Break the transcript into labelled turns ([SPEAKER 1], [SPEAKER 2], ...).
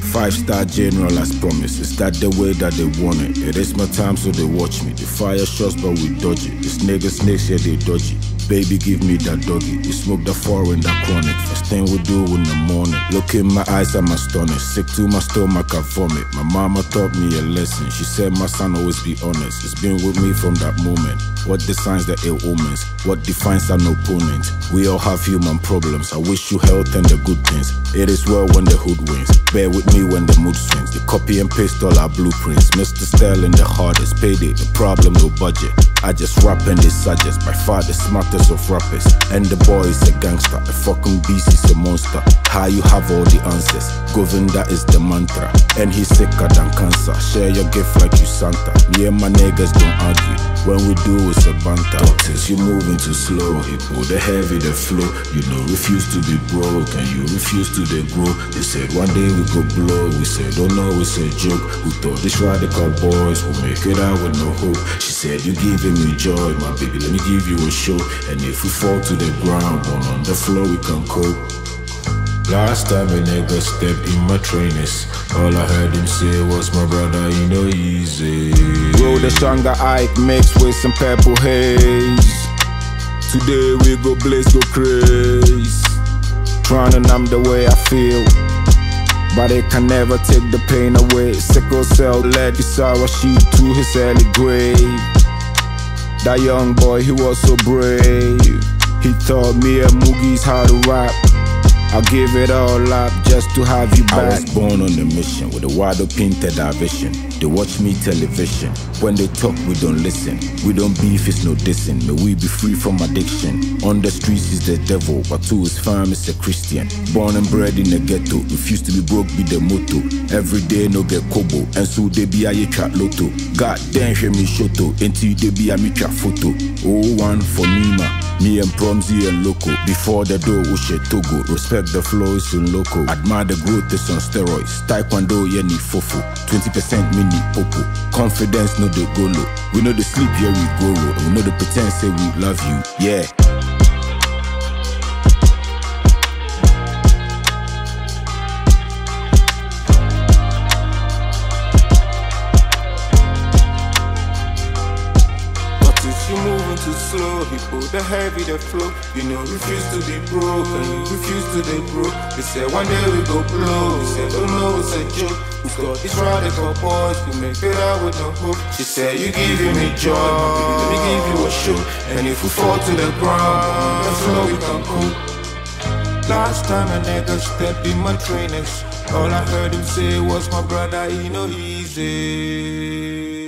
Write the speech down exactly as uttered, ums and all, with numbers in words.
[SPEAKER 1] Five-star general as promised. Is that the way that they want it? It is my time, so they watch me. They fire shots, but we dodge it. These niggas snakes, yeah, they dodgy. Baby, give me that doggy. You smoke that foreign, that chronic. First thing we do in the morning. Look in my eyes, I'm astonished. Sick to my stomach, I vomit. My mama taught me a lesson. She said, my son, always be honest. It's been with me from that moment. What defines the ill omens? What defines an opponent? We all have human problems. I wish you health and the good things. It is well when the hood wins. Bear with me when the mood swings. They copy and paste all our blueprints. Mister Sterling, the hardest. Payday, the problem, no budget. I just rap and they suggest. By far the smartest of rappers. And the boy is a gangster. The fucking beast is a monster. How you have all the answers? Govinda is the mantra. And he's sicker than cancer. Share your gift like you Santa. Me and my niggas don't argue. When we do it's a banter. Doctors, you moving too slow. Hippo, the heavy, the flow. You know, refuse to be broke. And you refuse to they grow. They said one day we go blow. We said, don't know, it's a joke. Who thought these radical boys will make it out with no hope? She said, you giving me joy, my baby, let me give you a show. And if we fall to the ground, one on the floor we can cope. Last time a nigga stepped in my trainers, all I heard him say was, my brother, you know easy. Roll the stronger Ike mixed with some purple haze. Today we go blaze, go craze. Trying to numb the way I feel, but it can never take the pain away. Sickle cell led Isara sheep to his early grave. That young boy, he was so brave. He taught me and Moogie's how to rap. I'll give it all up just to have you back. I was born on a mission with a wide open vision. They watch me television. When they talk, we don't listen. We don't beef, it's no dissing. May we be free from addiction. On the streets is the devil, but to his fam is a Christian. Born and bred in the ghetto, refuse to be broke be the motto. Every day no get kobo, and so they be a ye trap lotto. God damn, hear me shoto, until they be a me trap photo. Oh one for Nima, me and Promzy and Loco. Before the door, Ushe Togo. Respect the flow is in loco. Admire the growth is on steroids. Taekwondo, yeah, need fofo. twenty percent me need popo. Confidence, no they go low. We know the sleep, yeah, we go low. We know the pretend, say we love you, yeah. You moving too slow, Hippo, the heavy, the flow. You know, refuse to be broke, and you refuse to they grow. They said one day we go blow. We said, don't know, it's a joke. We got these radical boys, we make it out with no hope. She said, you giving me joy, my baby, let me give you a show. And if we fall to the ground, on the floor we can cope. Last time a nigga stepped in my trainers, all I heard him say was, my brother, you know easy.